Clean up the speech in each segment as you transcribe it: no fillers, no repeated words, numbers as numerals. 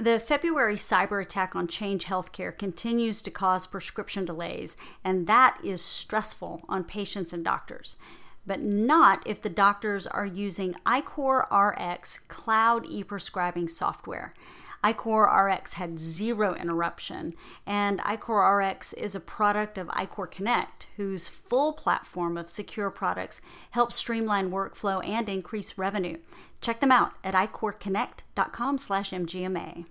The February cyber attack on Change Healthcare continues to cause prescription delays, and that is stressful on patients and doctors. But not if the doctors are using iCore RX cloud e-prescribing software. iCore RX had zero interruption, and iCore RX is a product of iCore Connect, whose full platform of secure products helps streamline workflow and increase revenue. Check them out at iCoreConnect.com/MGMA.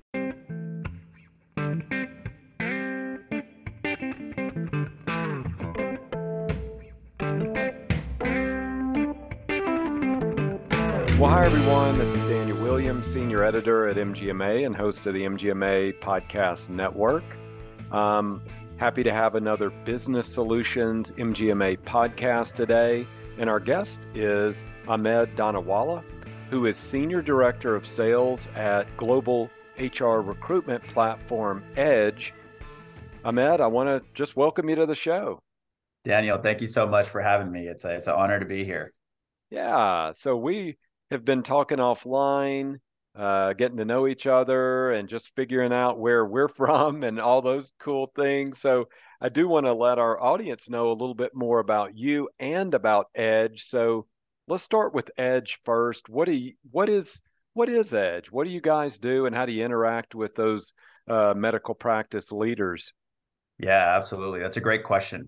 Well, hi, everyone. This is Daniel Williams, Senior Editor at MGMA and host of the MGMA Podcast Network. Happy to have another Business Solutions MGMA podcast today. And our guest is Ahmed Danawala, who is Senior Director of Sales at global HR recruitment platform Edge. Ahmed, I want to just welcome you to the show. Daniel, thank you so much for having me. It's an honor to be here. Yeah, so we have been talking offline, getting to know each other and just figuring out where we're from and all those cool things. So I do want to let our audience know a little bit more about you and about Edge. So let's start with Edge first. What is Edge? What do you guys do, and how do you interact with those medical practice leaders? Yeah, absolutely. That's a great question.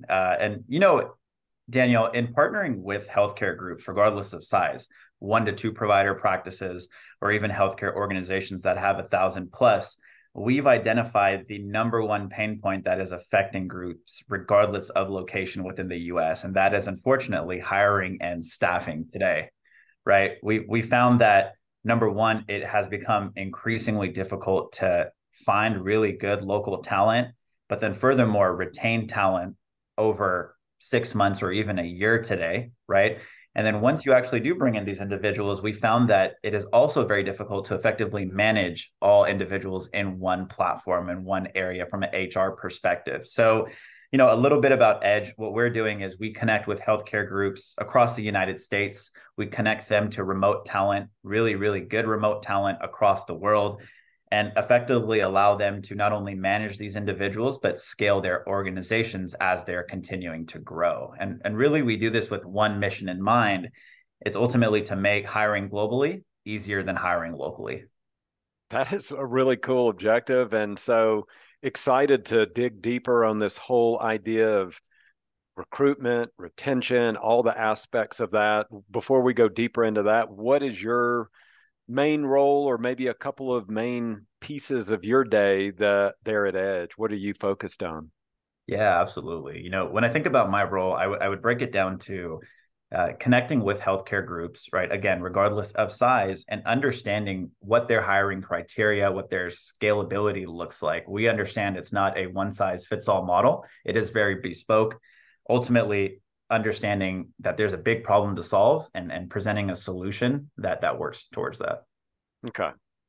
Daniel, in partnering with healthcare groups, regardless of size, 1 to 2 provider practices, or even healthcare organizations that have 1,000 plus, we've identified the number one pain point that is affecting groups, regardless of location within the US. And that is, unfortunately, hiring and staffing today, right? We found that, number one, it has become increasingly difficult to find really good local talent, but then furthermore, retain talent over 6 months or even a year today, right? And then once you actually do bring in these individuals, we found that it is also very difficult to effectively manage all individuals in one platform, in one area from an HR perspective. So, a little bit about Edge. What we're doing is we connect with healthcare groups across the United States. We connect them to remote talent, really, really good remote talent across the world, and effectively allow them to not only manage these individuals, but scale their organizations as they're continuing to grow. And really, we do this with one mission in mind. It's ultimately to make hiring globally easier than hiring locally. That is a really cool objective. And so excited to dig deeper on this whole idea of recruitment, retention, all the aspects of that. Before we go deeper into that, what is your main role, or maybe a couple of main pieces of your day there at Edge? What are you focused on? Yeah, absolutely. When I think about my role, I would break it down to connecting with healthcare groups, right? Again, regardless of size, and understanding what their hiring criteria, what their scalability looks like. We understand it's not a one-size-fits-all model. It is very bespoke. Ultimately, understanding that there's a big problem to solve and presenting a solution that works towards that. Okay.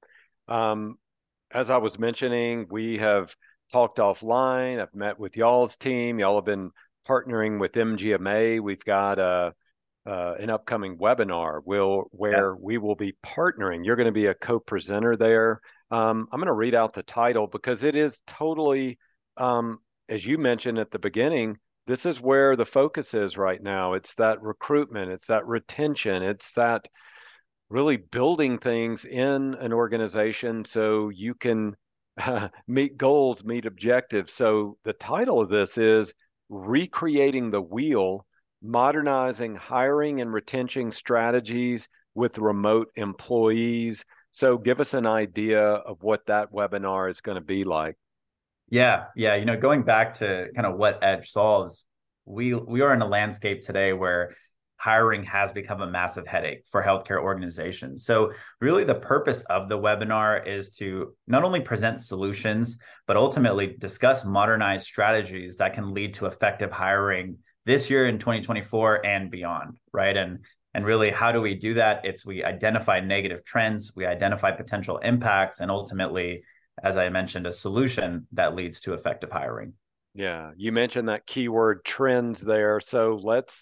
As I was mentioning, we have talked offline. I've met with y'all's team. Y'all have been partnering with MGMA. We've got an upcoming webinar where we will be partnering. You're going to be a co-presenter there. I'm going to read out the title because it is totally, as you mentioned at the beginning, this is where the focus is right now. It's that recruitment, it's that retention, it's that really building things in an organization so you can meet goals, meet objectives. So the title of this is Recreating the Wheel, Modernizing Hiring and Retention Strategies with Remote Employees. So give us an idea of what that webinar is going to be like. Yeah. Going back to kind of what Edge solves, we are in a landscape today where hiring has become a massive headache for healthcare organizations. So really the purpose of the webinar is to not only present solutions, but ultimately discuss modernized strategies that can lead to effective hiring this year in 2024 and beyond, right? And really, how do we do that? We identify negative trends, we identify potential impacts, and ultimately, as I mentioned, a solution that leads to effective hiring. Yeah, you mentioned that keyword trends there. So let's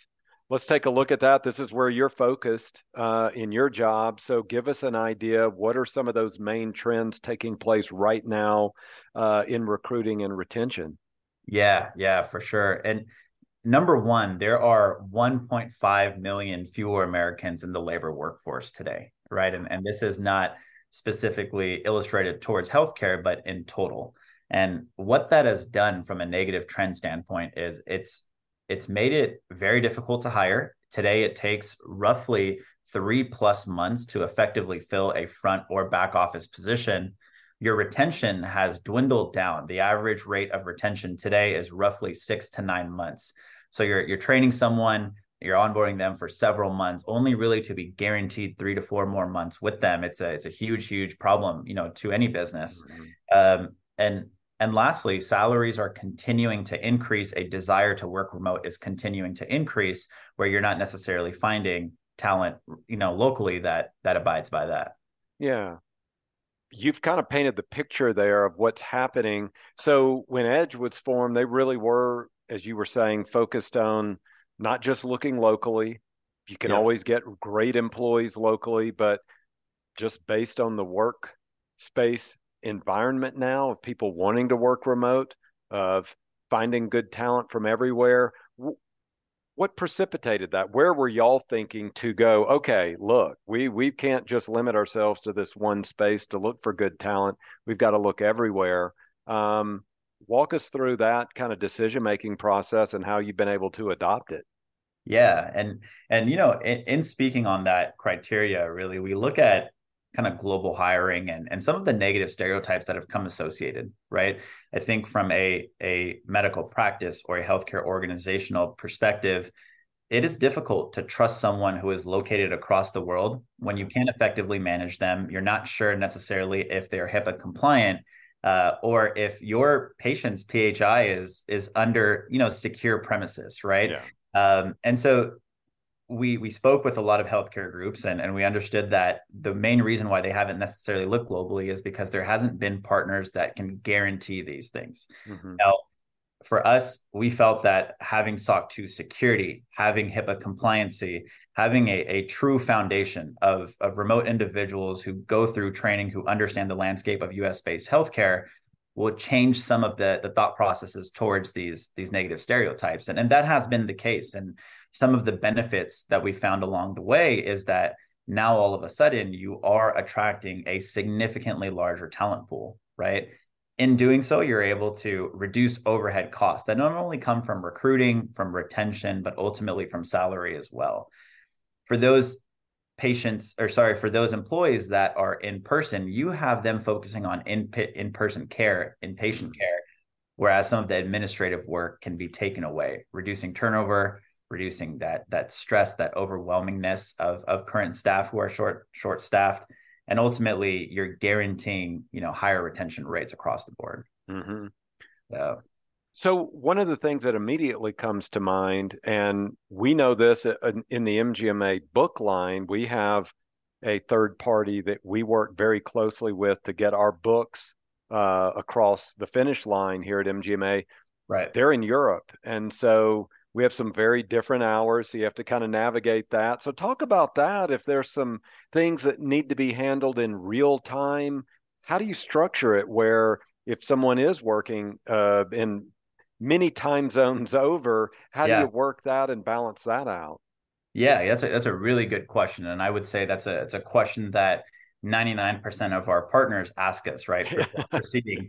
let's take a look at that. This is where you're focused in your job. So give us an idea. What are some of those main trends taking place right now in recruiting and retention? Yeah, for sure. And number one, there are 1.5 million fewer Americans in the labor workforce today, right? And this is not specifically illustrated towards healthcare, but in total. And what that has done from a negative trend standpoint is it's made it very difficult to hire. Today, it takes roughly 3+ months to effectively fill a front or back office position. Your retention has dwindled down. The average rate of retention today is roughly 6 to 9 months. So you're training someone, you're onboarding them for several months, only really to be guaranteed 3 to 4 more months with them. It's a huge problem, to any business. Mm-hmm. And lastly, salaries are continuing to increase. A desire to work remote is continuing to increase, where you're not necessarily finding talent, locally that abides by that. Yeah. You've kind of painted the picture there of what's happening. So when Edge was formed, they really were, as you were saying, focused on not just looking locally. You can always get great employees locally, but just based on the workspace environment now of people wanting to work remote, of finding good talent from everywhere. What precipitated that? Where were y'all thinking to go, okay, look, we can't just limit ourselves to this one space to look for good talent. We've got to look everywhere. Walk us through that kind of decision-making process and how you've been able to adopt it. Yeah. And in speaking on that criteria, really, we look at kind of global hiring and some of the negative stereotypes that have come associated, right? I think from a medical practice or a healthcare organizational perspective, it is difficult to trust someone who is located across the world when you can't effectively manage them. You're not sure necessarily if they're HIPAA compliant, or if your patient's PHI is under secure premises, right? Yeah. And so we spoke with a lot of healthcare groups and we understood that the main reason why they haven't necessarily looked globally is because there hasn't been partners that can guarantee these things. Mm-hmm. Now, for us, we felt that having SOC 2 security, having HIPAA compliancy, having a true foundation of remote individuals who go through training, who understand the landscape of US-based healthcare, will change some of the thought processes towards these negative stereotypes. And that has been the case. And some of the benefits that we found along the way is that now all of a sudden you are attracting a significantly larger talent pool, right? In doing so, you're able to reduce overhead costs that not only come from recruiting, from retention, but ultimately from salary as well. For those for those employees that are in person, you have them focusing on in-person care, inpatient care, whereas some of the administrative work can be taken away, reducing turnover, reducing that stress, that overwhelmingness of current staff who are short-staffed, and ultimately you're guaranteeing higher retention rates across the board. Mm-hmm. So one of the things that immediately comes to mind, and we know this in the MGMA book line, we have a third party that we work very closely with to get our books across the finish line here at MGMA. Right. They're in Europe. And so we have some very different hours. So you have to kind of navigate that. So talk about that. If there's some things that need to be handled in real time, how do you structure it where if someone is working in many time zones over, how do you work that and balance that out? Yeah, that's a really good question. And I would say it's a question that 99% of our partners ask us, right, for proceeding.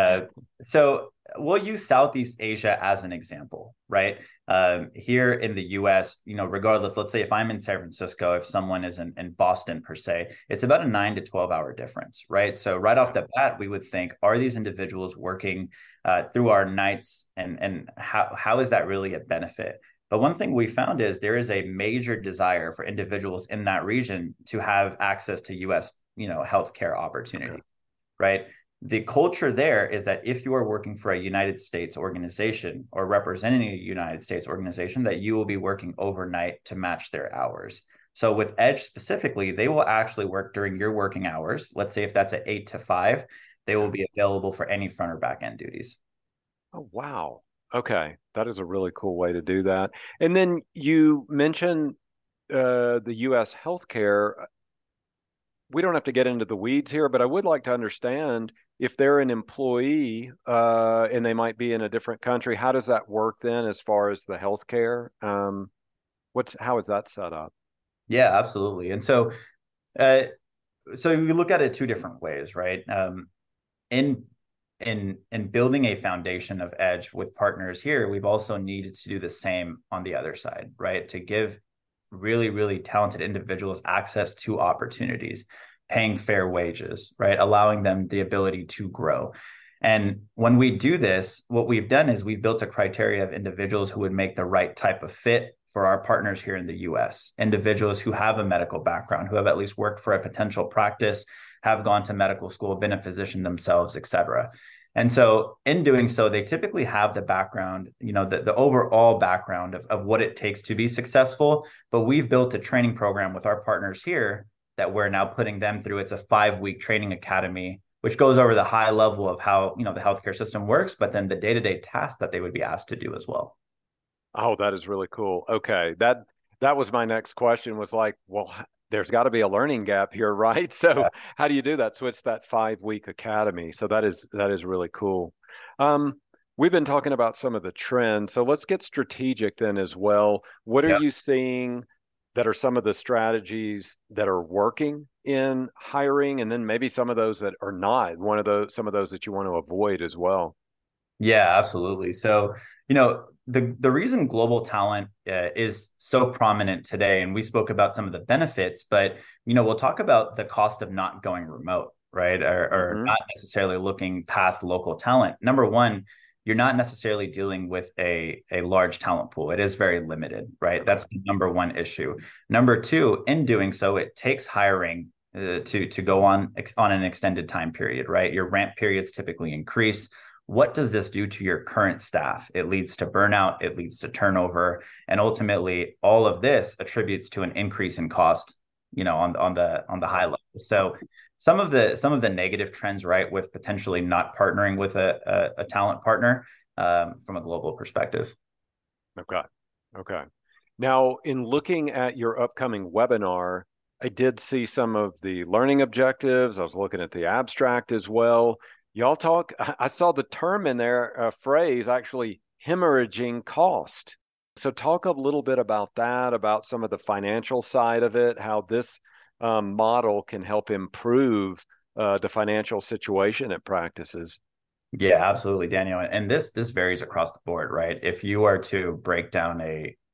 So we'll use Southeast Asia as an example, right? Here in the US, regardless, let's say if I'm in San Francisco, if someone is in Boston per se, it's about a 9 to 12 hour difference, right? So right off the bat, we would think, are these individuals working through our nights, and how is that really a benefit? But one thing we found is there is a major desire for individuals in that region to have access to US, healthcare opportunity, right? The culture there is that if you are working for a United States organization or representing a United States organization, that you will be working overnight to match their hours. So with Edge specifically, they will actually work during your working hours. Let's say if that's at 8 to 5, they will be available for any front or back end duties. Oh, wow. Okay, that is a really cool way to do that. And then you mentioned the U.S. healthcare. We don't have to get into the weeds here, but I would like to understand if they're an employee and they might be in a different country, how does that work then as far as the healthcare? How is that set up? Yeah, absolutely. And uh, so we look at it two different ways, right? In in building a foundation of edge with partners here, we've also needed to do the same on the other side, right? To give really, really talented individuals access to opportunities, paying fair wages, right? Allowing them the ability to grow. And when we do this, what we've done is we've built a criteria of individuals who would make the right type of fit for our partners here in the US, individuals who have a medical background, who have at least worked for a potential practice, have gone to medical school, been a physician themselves, et cetera. And so in doing so, they typically have the background, the overall background of what it takes to be successful. But we've built a training program with our partners here that we're now putting them through. It's a 5-week training academy, which goes over the high level of how, the healthcare system works, but then the day-to-day tasks that they would be asked to do as well. Oh, that is really cool. Okay, that was my next question was like, well, there's got to be a learning gap here, right? So Yeah. how do you do that? So it's that 5-week academy. So that is really cool. We've been talking about some of the trends. So let's get strategic then as well. What are Yeah. you seeing that are some of the strategies that are working in hiring, and then maybe some of those that are not, some of those that you want to avoid as well? Yeah, absolutely. So, the reason global talent is so prominent today, and we spoke about some of the benefits, but we'll talk about the cost of not going remote, right? Or Hmm. not necessarily looking past local talent. Number one, you're not necessarily dealing with a large talent pool. It is very limited, right? Okay. That's the number one issue. Number two, in doing so, it takes hiring to go on an extended time period, right? Your ramp periods typically increase. What does this do to your current staff? It leads to burnout, it leads to turnover, and ultimately all of this attributes to an increase in cost, on the high level. So some of the negative trends, right, with potentially not partnering with a talent partner from a global perspective. Okay. Okay. Now, in looking at your upcoming webinar, I did see some of the learning objectives. I was looking at the abstract as well. Y'all talk, I saw the term in there, a phrase actually, hemorrhaging cost. So, talk a little bit about that, about some of the financial side of it, how this model can help improve the financial situation at practices. Yeah, absolutely, Daniel. And this varies across the board, right? If you are to break down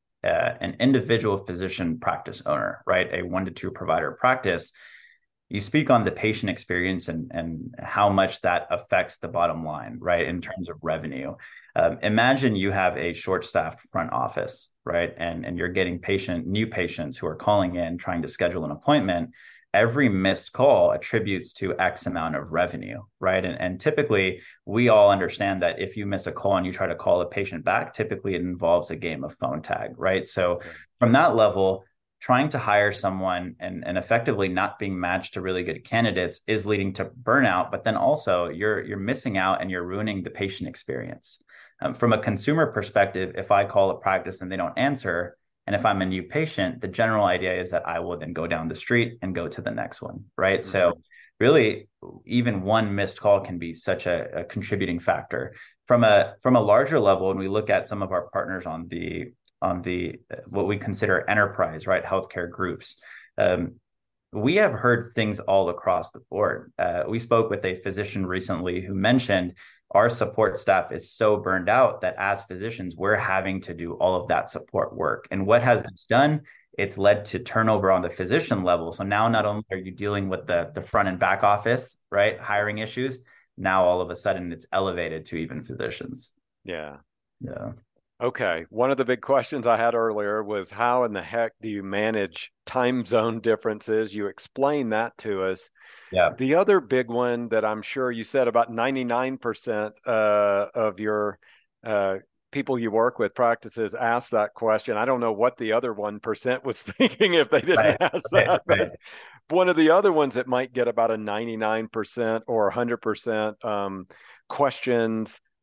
an individual physician practice owner, right, a 1 to 2 provider practice, you speak on the patient experience and how much that affects the bottom line, right, in terms of revenue. Imagine you have a short-staffed front office, right, and you're getting new patients who are calling in trying to schedule an appointment. Every missed call attributes to X amount of revenue, right? And typically, we all understand that if you miss a call and you try to call a patient back, typically it involves a game of phone tag, right? So Okay. from that level, trying to hire someone and effectively not being matched to really good candidates is leading to burnout, but then also you're missing out and you're ruining the patient experience. From a consumer perspective, if I call a practice and they don't answer, and if I'm a new patient, the general idea is that I will then go down the street and go to the next one, right? So Mhm. really, even one missed call can be such a contributing factor. From a larger level, when we look at some of our partners on the what we consider enterprise, right, healthcare groups, um, we have heard things all across the board. We spoke with a physician recently who mentioned our support staff is so burned out that as physicians, we're having to do all of that support work. And what has this done? It's led to turnover on the physician level. So now not only are you dealing with the front and back office, right, hiring issues, now all of a sudden it's elevated to even physicians. Yeah. Yeah. Okay. One of the big questions I had earlier was how in the heck do you manage time zone differences? You explained that to us. Yeah. The other big one that I'm sure you said about 99% of your uh, people you work with practices ask that question. I don't know what the other 1% was thinking if they didn't Right. ask Right. that, but Right. one of the other ones that might get about a 99% or 100% questions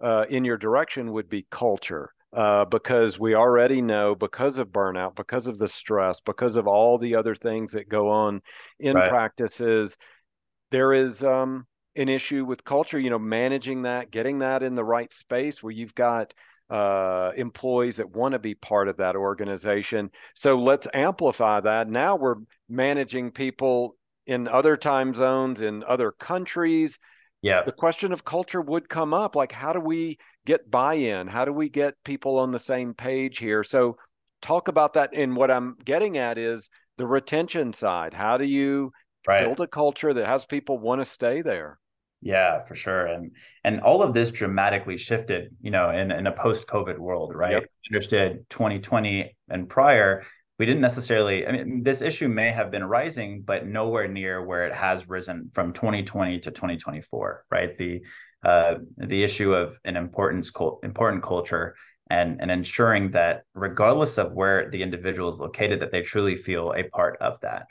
in your direction would be culture. Because we already know, because of burnout, because of the stress, because of all the other things that go on in Right. practices, there is an issue with culture, managing that, getting that in the right space where you've got employees that want to be part of that organization. So let's amplify that. Now we're managing people in other time zones, in other countries. Yeah. The question of culture would come up, like, how do we get buy-in? How do we get people on the same page here? So talk about that. And what I'm getting at is the retention side. How do you Right. build a culture that has people want to stay there? Yeah, for sure. And all of this dramatically shifted, in a post-COVID world, right? Yep. Understood 2020 and prior, we didn't necessarily, I mean, this issue may have been rising, but nowhere near where it has risen from 2020 to 2024, right? The issue of an important culture and ensuring that regardless of where the individual is located, that they truly feel a part of that.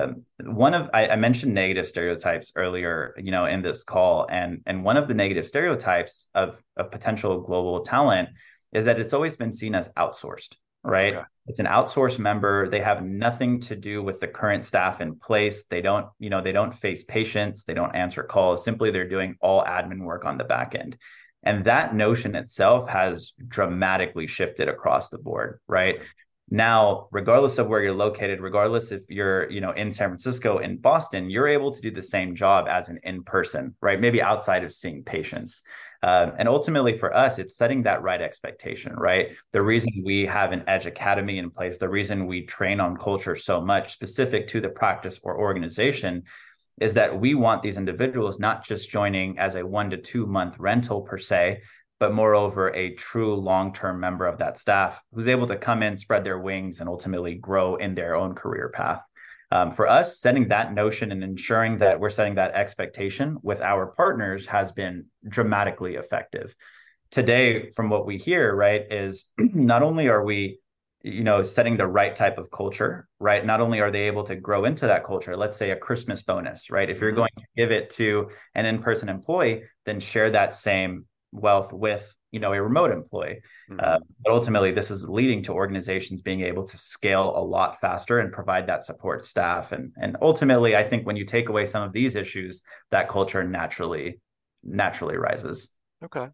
I mentioned negative stereotypes earlier, in this call, and one of the negative stereotypes of potential global talent is that it's always been seen as outsourced, right? Okay. It's an outsourced member. They have nothing to do with the current staff in place. They don't face patients. They don't answer calls. Simply, they're doing all admin work on the back end. And that notion itself has dramatically shifted across the board, right? Now, regardless of where you're located, regardless if you're, in San Francisco, in Boston, you're able to do the same job as an in-person, right? Maybe outside of seeing patients. And ultimately for us, it's setting that right expectation, right? The reason we have an Edge Academy in place, the reason we train on culture so much specific to the practice or organization is that we want these individuals not just joining as a 1 to 2 month rental per se, but moreover, a true long-term member of that staff who's able to come in, spread their wings, and ultimately grow in their own career path. For us, setting that notion and ensuring that we're setting that expectation with our partners has been dramatically effective. Today, from what we hear, right, is not only are we setting the right type of culture, right? Not only are they able to grow into that culture, let's say a Christmas bonus, right? If you're going to give it to an in-person employee, then share that same wealth with a remote employee. But ultimately, this is leading to organizations being able to scale a lot faster and provide that support staff. And ultimately, I think when you take away some of these issues, that culture naturally rises. Okay.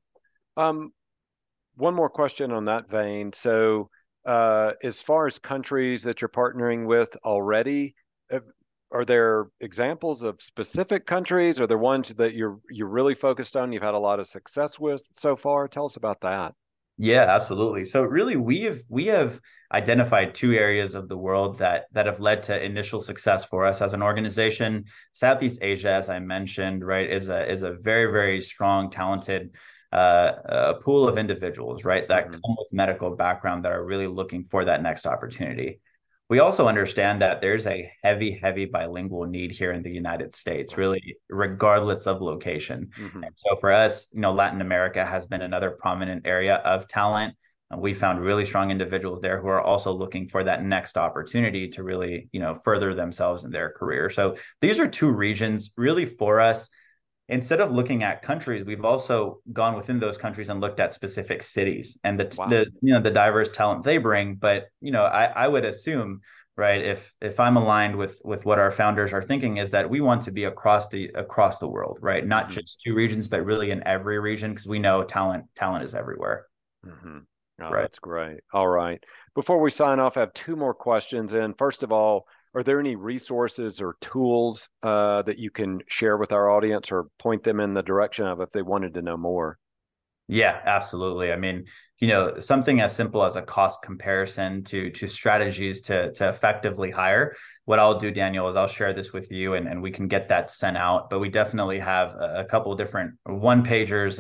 One more question on that vein. So, as far as countries that you're partnering with already, are there examples of specific countries? Are there ones that you're really focused on, you've had a lot of success with so far? Tell us about that. Yeah, absolutely. So really we have identified two areas of the world that have led to initial success for us as an organization. Southeast Asia, as I mentioned, right, is a very, very strong, talented pool of individuals, right, that come with medical background that are really looking for that next opportunity. We also understand that there's a heavy, heavy bilingual need here in the United States, really, regardless of location. And so for us, Latin America has been another prominent area of talent. And we found really strong individuals there who are also looking for that next opportunity to really, further themselves in their career. So these are two regions really for us. Instead of looking at countries, we've also gone within those countries and looked at specific cities and the diverse talent they bring. But I would assume, right, if I'm aligned with what our founders are thinking, is that we want to be across the world, right? Not just two regions, but really in every region, because we know talent is everywhere. Oh, Right. that's great. All right. Before we sign off, I have two more questions. And first of all, are there any resources or tools that you can share with our audience or point them in the direction of if they wanted to know more? Yeah, absolutely. I mean, something as simple as a cost comparison to strategies to effectively hire. What I'll do, Daniel, is I'll share this with you and we can get that sent out. But we definitely have a couple of different one pagers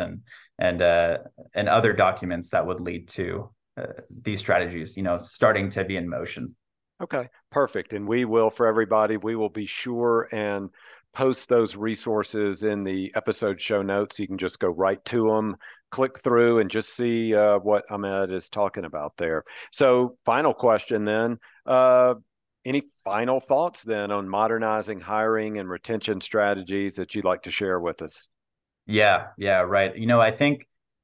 and other documents that would lead to these strategies, starting to be in motion. Okay, perfect. And we will, for everybody, we will be sure and post those resources in the episode show notes. You can just go right to them, click through, and just see what Ahmed is talking about there. So, final question then. Any final thoughts then on modernizing hiring and retention strategies that you'd like to share with us? Yeah, right. I think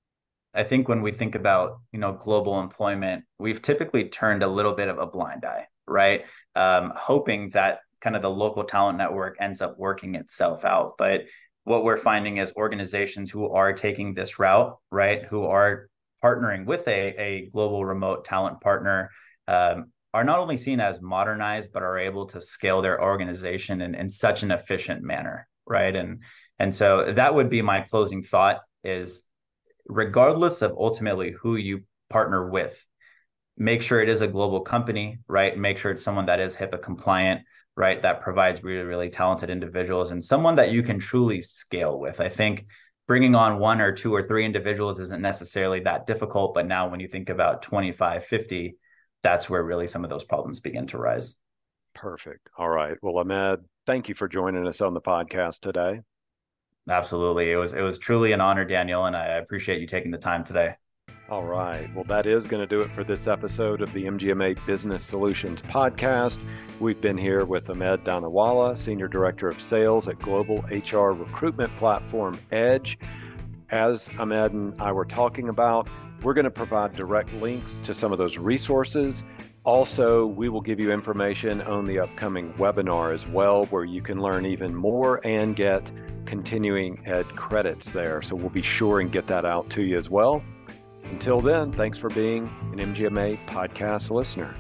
I think when we think about, global employment, we've typically turned a little bit of a blind eye, right? Hoping that kind of the local talent network ends up working itself out. But what we're finding is organizations who are taking this route, right, who are partnering with a global remote talent partner, are not only seen as modernized, but are able to scale their organization in such an efficient manner, right? And so that would be my closing thought is, regardless of ultimately who you partner with, make sure it is a global company, right? Make sure it's someone that is HIPAA compliant, right? That provides really, really talented individuals and someone that you can truly scale with. I think bringing on 1 or 2 or 3 individuals isn't necessarily that difficult, but now when you think about 25, 50, that's where really some of those problems begin to rise. Perfect. All right. Well, Ahmed, thank you for joining us on the podcast today. Absolutely. It was truly an honor, Daniel, and I appreciate you taking the time today. All right. Well, that is going to do it for this episode of the MGMA Business Solutions podcast. We've been here with Ahmed Danawala, Senior Director of Sales at global HR recruitment platform Edge. As Ahmed and I were talking about, we're going to provide direct links to some of those resources. Also, we will give you information on the upcoming webinar as well, where you can learn even more and get continuing ed credits there. So we'll be sure and get that out to you as well. Until then, thanks for being an MGMA podcast listener.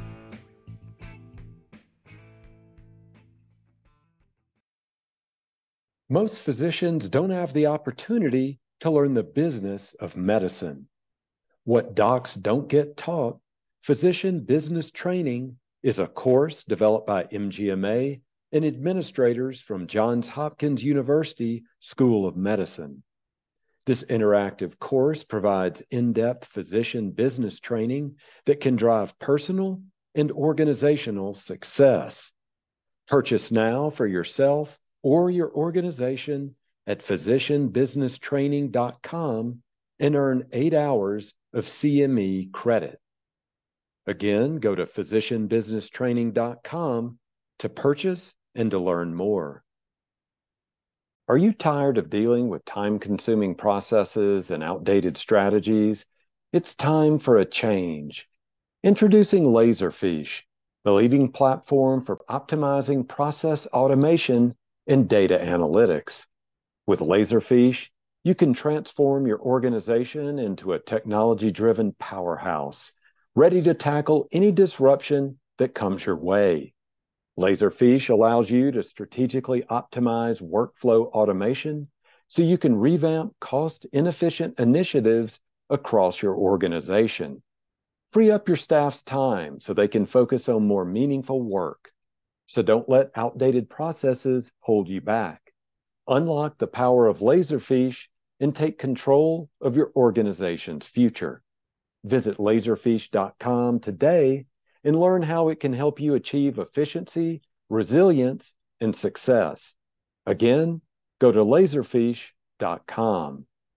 Most physicians don't have the opportunity to learn the business of medicine. What docs don't get taught, Physician Business Training is a course developed by MGMA and administrators from Johns Hopkins University School of Medicine. This interactive course provides in-depth physician business training that can drive personal and organizational success. Purchase now for yourself or your organization at physicianbusinesstraining.com and earn 8 hours of CME credit. Again, go to physicianbusinesstraining.com to purchase and to learn more. Are you tired of dealing with time-consuming processes and outdated strategies? It's time for a change. Introducing Laserfiche, the leading platform for optimizing process automation and data analytics. With Laserfiche, you can transform your organization into a technology-driven powerhouse, ready to tackle any disruption that comes your way. Laserfiche allows you to strategically optimize workflow automation so you can revamp cost-inefficient initiatives across your organization. Free up your staff's time so they can focus on more meaningful work. So don't let outdated processes hold you back. Unlock the power of Laserfiche and take control of your organization's future. Visit laserfiche.com today and learn how it can help you achieve efficiency, resilience, and success. Again, go to laserfiche.com.